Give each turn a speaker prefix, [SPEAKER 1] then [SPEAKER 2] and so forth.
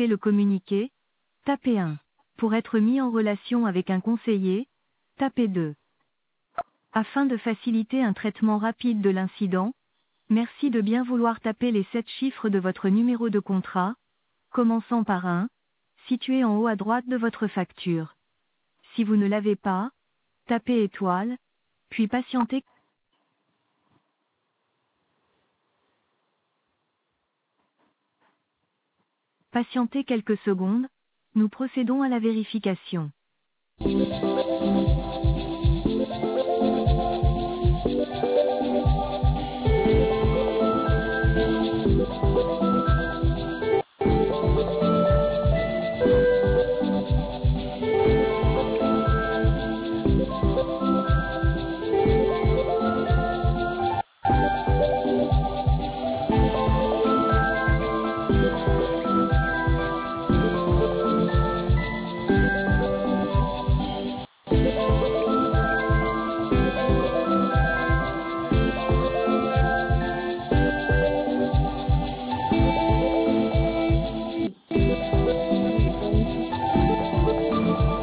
[SPEAKER 1] souhaitez le communiquer, tapez 1. Pour être mis en relation avec un conseiller, tapez 2. Afin de faciliter un traitement rapide de l'incident, merci de bien vouloir taper les 7 chiffres de votre numéro de contrat, commençant par 1, situé en haut à droite de votre facture. Si vous ne l'avez pas, tapez étoile, puis patientez. Patientez quelques secondes, nous procédons à la vérification.